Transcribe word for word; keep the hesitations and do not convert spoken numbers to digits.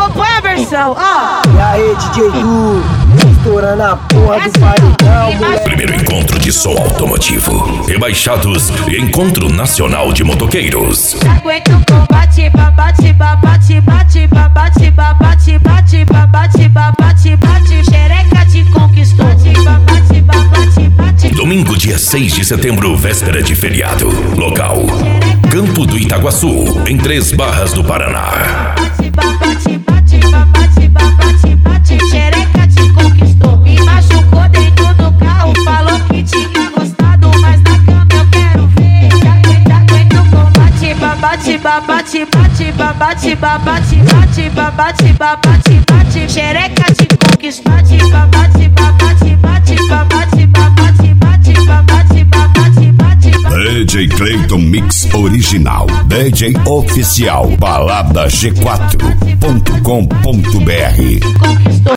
acompanha a versão, ó. E aí, D J Du, estourando a porra do paredão, moleque. Primeiro encontro de som automotivo, rebaixados e encontro nacional de motoqueiros. Aguenta o combate, babate, babate, bate, babate, babate, bate, babate, babate, bate, xereca te conquistou. Babate, babate, bate. Domingo, dia seis de setembro, véspera de feriado. Local: Campo do Itaguaçu, em Três Barras do Paraná. Babate, bate, babate, babate, bate, xereca te conquistou. Me machucou dentro do carro, falou que tinha gostado, mas na cama eu quero ver. Aguenta o combate, babate, babate, bate, babate, babate, bate, babate, babate, bate, xereca te conquistou. Babate, babate, bate, babate, babate, bate, babate, babate, bate. D J Clayton Mix Original, D J Oficial, balada g quatro ponto com ponto br.